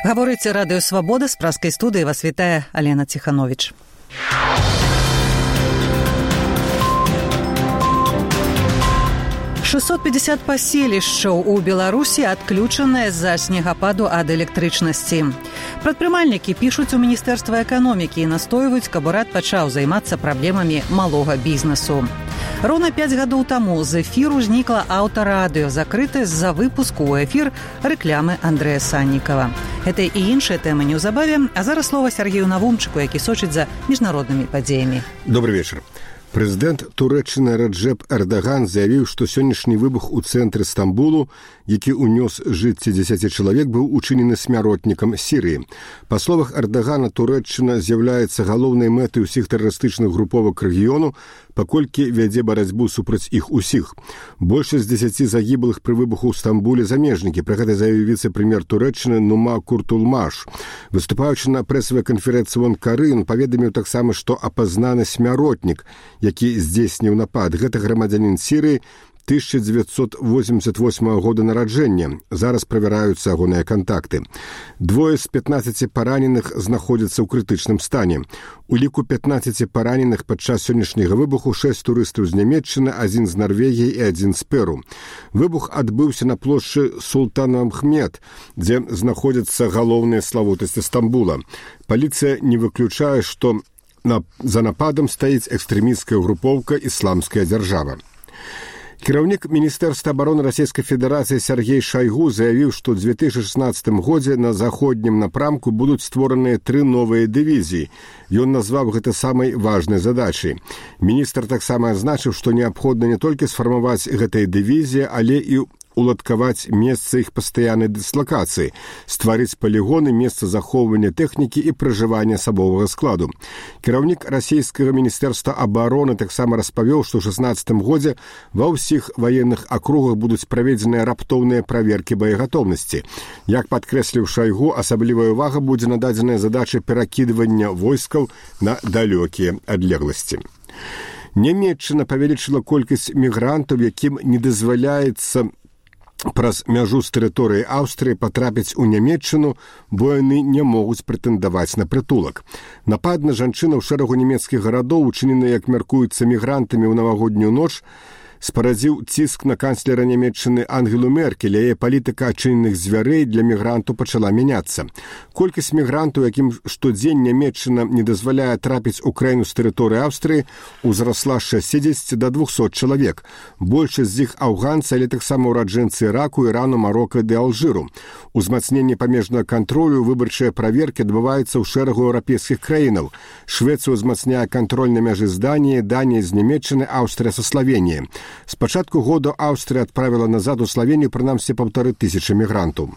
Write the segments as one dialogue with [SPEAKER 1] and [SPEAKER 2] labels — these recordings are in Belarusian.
[SPEAKER 1] Гаворыць радыё «Свабода», з праскай студыі вас вітае Алена Ціхановіч. «650 паселішчаў у Беларусі адключаныя з-за снегападу ад электрычнасці. Прадпрымальнікі пішуць у Міністэрства эканомікі і настойваюць, каб урад пачаў займацца праблемамі малога бізнесу. Роўна 5 гадоў таму з эфіру знікла аўтарадыё, закрытае з-за выпуску ў эфір рэклямы Андрэя Саннікава. Гэта і іншыя тэмы неўзабаве, а зараз слова Сергею Навумчыку, які сочыць за міжнароднымі падзеямі.
[SPEAKER 2] Добрый вечер. Прэзідэнт Турэччыны Раджэп Эрдаган заявіў, што сённяшні выбух у цэнтры Стамбулу, які ўнёс жыцці 10 чалавек, быў учынены смяротнікам Сірыі. Па словах Эрдагана, Турэччына з'яўляецца галоўнай мэтай усіх тэрарыстычных груповак рэгіёну, паколькі вядзе барацьбу супраць іх усіх. Большасць 10 загіблых пры выбуху ў Стамбуле замежнікі. Пра гэта заявіў віцэ-прэм'ер Турэччыны Нума Куртулмаш. Выступаючы на прэсавай канферэнцыі ў Анкары, ён паведаміў таксама, што апазнаны смяротнік, які здзейсніў напад. Гэта грамадзянін Сірыі 1988 года нараджэння. Зараз правяраюцца ягоныя кантакты. Двое з 15 параненых знаходзяцца ў крытычным стане. У ліку 15 параненых падчас сённяшняга выбуху 6 турыстаў з Нямецчыны, 1 з Нарвегіі і 1 з Перу. Выбух адбыўся на плошчы Султан-Ахмед, дзе знаходзяцца галоўныя славутасці Стамбула. Паліцыя не выключае, што за нападам стаіць экстрэмісцкая групоўка «Ісламская дзяржава». Кіраўнік Міністэрства абароны Расійскай Федэрацыі Сергей Шайгу заявіў, што ў 2016 годзе на заходнім напрамку будуць створаныя 3 новыя дывізіі. Ён назваў гэта самай важнай задачай. Міністр таксама адзначыў, што неабходна не толькі сфармаваць гэтыя дывізіі, але і уладкаваць месца іх пастаяннай дыслакацыі, стварыць палігоны, месца захоўвання тэхнікі і пражывання асабовага складу. Кіраўнік расійскага міністэрства абароны таксама распавёў, што ў 2016 годзе ва ўсіх ваенных акругах будуць праведзеныя раптоўныя праверкі боегатоўнасці. Як падкрэсліў Шайгу, асаблівая ўвага будзе нададзеная задача перакідвання войскаў на далёкія адлегласці. Нямецчына павялічыла колькасць мігрантаў, якім не дазваляецца праз мяжу з тэрыторыі Аўстрыі патрапіць у Нямецчыну, бо яны не могуць прэтэндаваць на прытулак. Напад на жанчыну ў шэрагу нямецкіх гарадоў, учынены, як мяркуецца, мігрантамі ў навагоднюю ноч, спарадзіў ціск на канцлера Нямецчыны Ангелу Меркель. Яе палітыка адчыненых дзвярэй для мігрантаў пачала мяняцца. Колькасць мігрантаў, якім штодзень Нямецчына не дазваляе трапіць у краіну з тэрыторыі Аўстрыі, узрасла з 60 да 200 чалавек. Большасць з іх афганцы, але таксама ўраджэнцы Іраку, Ірану, Марока ды Алжыру. Узмацненне памежнага кантролю, выбарчыя праверкі адбываюцца ў шэрагу еўрапейскіх краінаў. Швецыя ўзмацняе кантроль на мяжы з Даніяй, Данія з Нямецчыны, Аўстрыя са Славеніяй. З пачатку года Аўстрыя адправіла назад у Славенію прынамсі 1500 мігрантаў.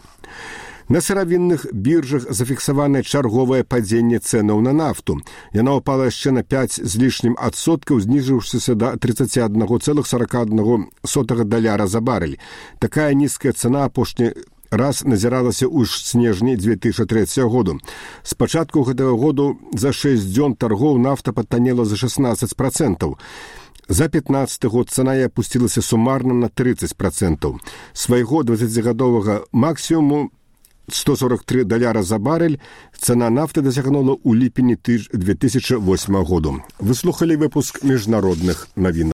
[SPEAKER 2] На сыравінных біржах зафіксаванае чарговае падзенне цэнаў на нафту. Яна ўпала яшчэ на 5 з лішнім адсоткаў, зніжыўшыся да 31,41 даляра за барэль. Такая нізкая цана апошні раз назіралася ў снежні 2003 году. З пачатку гэтага году за 6 дзён таргоў нафта падтанела за 16%. За 15 год цана і апусцілася сумарна на 30%. Свайго 20-гадовага максімуму 143 даляра за барэль цана нафты дасягнула ў ліпені 2008 году. Вы слухалі выпуск міжнародных навін.